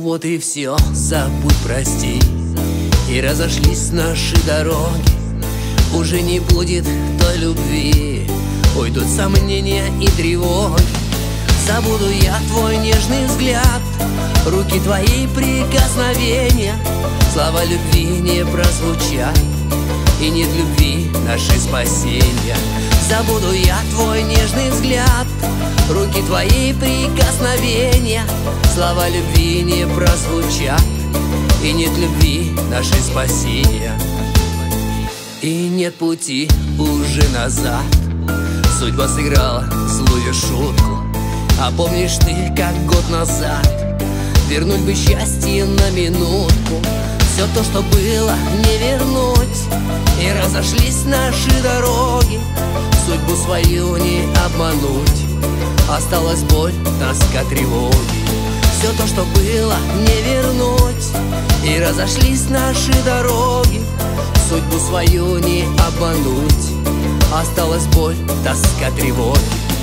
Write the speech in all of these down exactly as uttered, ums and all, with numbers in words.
вот и все, забудь, прости. И разошлись наши дороги, уже не будет той любви. Уйдут сомнения и тревоги. Забуду я твой нежный взгляд, руки твои прикосновения. Слова любви не прозвучат, и нет любви нашей спасения. Забуду я твой нежный взгляд, руки твои прикосновения. Слова любви не прозвучат, и нет любви нашей спасения. И нет пути уже назад, судьба сыграла злую шутку. А помнишь ты, как год назад вернуть бы счастье на минутку? Все то, что было, не вернуть. И разошлись наши дороги, судьбу свою не обмануть. Осталась боль, тоска, тревоги. Все то, что было, не вернуть. И разошлись наши дороги, судьбу свою не обмануть. Осталась боль, тоска, тревоги.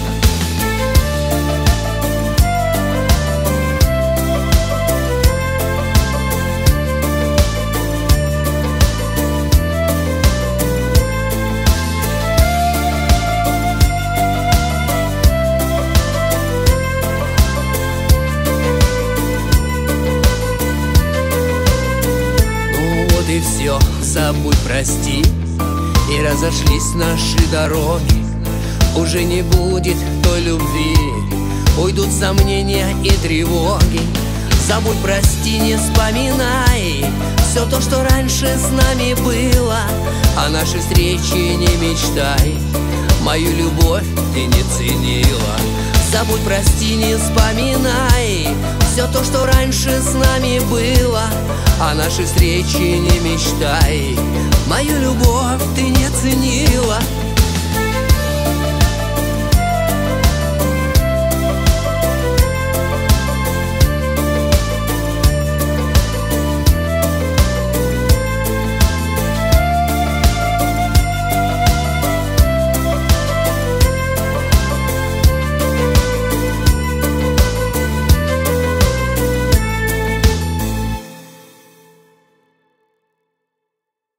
И все, забудь, прости. И разошлись наши дороги, уже не будет той любви. Уйдут сомнения и тревоги. Забудь, прости, не вспоминай все то, что раньше с нами было. О нашей встрече не мечтай, мою любовь ты не ценила. Забудь, прости, не вспоминай все то, что раньше с нами было. О нашей встрече не мечтай, мою любовь ты не ценила.